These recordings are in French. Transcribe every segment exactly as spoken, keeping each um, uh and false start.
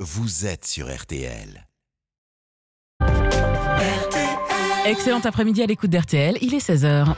vous êtes sur R T L. Excellent après-midi à l'écoute d'R T L, il est seize heures.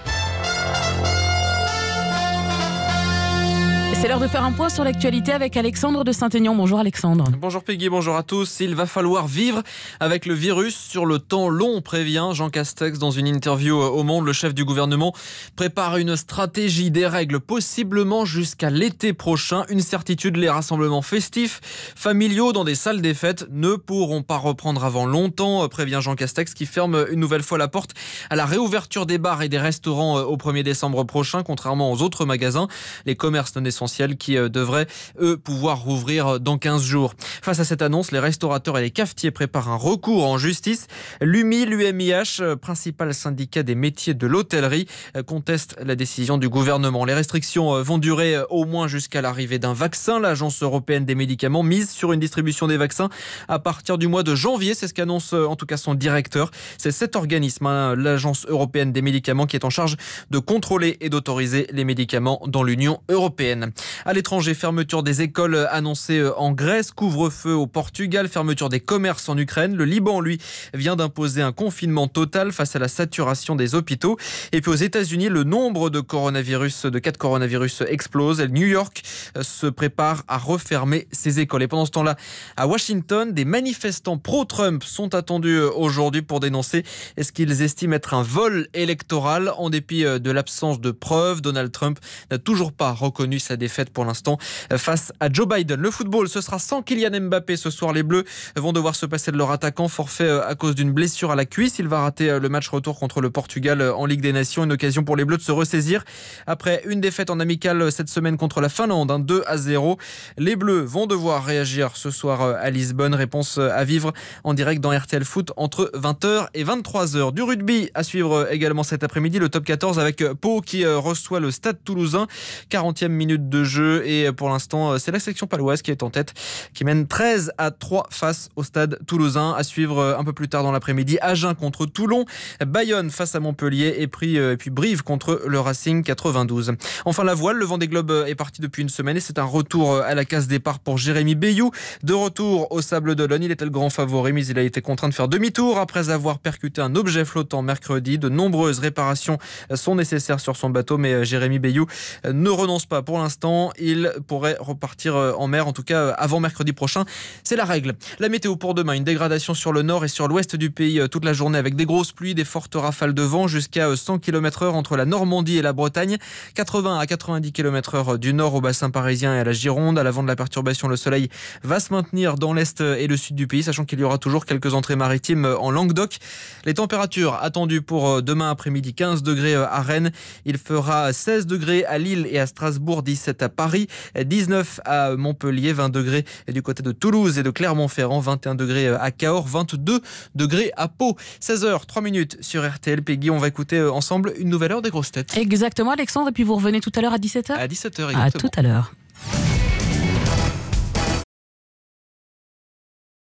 C'est l'heure de faire un point sur l'actualité avec Alexandre de Saint-Aignan. Bonjour Alexandre. Bonjour Peggy, bonjour à tous. Il va falloir vivre avec le virus sur le temps long, prévient Jean Castex dans une interview au Monde. Le chef du gouvernement prépare une stratégie des règles possiblement jusqu'à l'été prochain. Une certitude, les rassemblements festifs, familiaux dans des salles des fêtes ne pourront pas reprendre avant longtemps, prévient Jean Castex qui ferme une nouvelle fois la porte à la réouverture des bars et des restaurants au premier décembre prochain, contrairement aux autres magasins. Les commerces non essentiels qui devraient, eux, pouvoir rouvrir dans quinze jours. Face à cette annonce, les restaurateurs et les cafetiers préparent un recours en justice. L'U M I, l'U M I H, principal syndicat des métiers de l'hôtellerie, conteste la décision du gouvernement. Les restrictions vont durer au moins jusqu'à l'arrivée d'un vaccin. L'Agence européenne des médicaments mise sur une distribution des vaccins à partir du mois de janvier. C'est ce qu'annonce en tout cas son directeur. C'est cet organisme, hein, l'Agence européenne des médicaments, qui est en charge de contrôler et d'autoriser les médicaments dans l'Union européenne. À l'étranger, fermeture des écoles annoncée en Grèce, couvre-feu au Portugal, fermeture des commerces en Ukraine. Le Liban, lui, vient d'imposer un confinement total face à la saturation des hôpitaux. Et puis aux États-Unis, le nombre de coronavirus, de cas de coronavirus explose. New York se prépare à refermer ses écoles. Et pendant ce temps-là, à Washington, des manifestants pro-Trump sont attendus aujourd'hui pour dénoncer ce qu'ils estiment être un vol électoral. En dépit de l'absence de preuves, Donald Trump n'a toujours pas reconnu sa défaite pour l'instant face à Joe Biden. Le football, ce sera sans Kylian Mbappé ce soir. Les Bleus vont devoir se passer de leur attaquant, forfait à cause d'une blessure à la cuisse. Il va rater le match retour contre le Portugal en Ligue des Nations. Une occasion pour les Bleus de se ressaisir après une défaite en amical cette semaine contre la Finlande, un deux à zéro. Les Bleus vont devoir réagir ce soir à Lisbonne. Réponse à vivre en direct dans R T L Foot entre vingt heures et vingt-trois heures. Du rugby à suivre également cet après-midi, le top quatorze avec Pau qui reçoit le Stade Toulousain. quarantième minute de jeu et pour l'instant c'est la section paloise qui est en tête, qui mène treize à trois face au Stade Toulousain. À suivre un peu plus tard dans l'après-midi, Agen contre Toulon, Bayonne face à Montpellier et puis, et puis Brive contre le Racing quatre-vingt-douze. Enfin la voile, le Vendée Globe est parti depuis une semaine et c'est un retour à la case départ pour Jérémy Bayou. De retour au Sable d'Olonne, il était le grand favori mais il a été contraint de faire demi-tour après avoir percuté un objet flottant mercredi. De nombreuses réparations sont nécessaires sur son bateau mais Jérémy Bayou ne renonce pas pour l'instant. Il pourrait repartir en mer, en tout cas avant mercredi prochain. C'est la règle. La météo pour demain, une dégradation sur le nord et sur l'ouest du pays toute la journée avec des grosses pluies, des fortes rafales de vent jusqu'à cent kilomètres heure entre la Normandie et la Bretagne, quatre-vingts à quatre-vingt-dix kilomètres heure du nord au bassin parisien et à la Gironde. À l'avant de la perturbation, le soleil va se maintenir dans l'est et le sud du pays, sachant qu'il y aura toujours quelques entrées maritimes en Languedoc. Les températures attendues pour demain après-midi, quinze degrés à Rennes. Il fera seize degrés à Lille et à Strasbourg, dix-sept à Paris, dix-neuf à Montpellier, vingt degrés du côté de Toulouse et de Clermont-Ferrand, vingt et un degrés à Cahors, vingt-deux degrés à Pau. seize heures trois minutes sur R T L. Peggy, on va écouter ensemble une nouvelle heure des grosses têtes. Exactement Alexandre, et puis vous revenez tout à l'heure à dix-sept heures. À dix-sept heures exactement. À tout à l'heure.